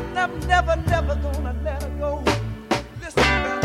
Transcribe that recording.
I'm never, never gonna let her go. Listen,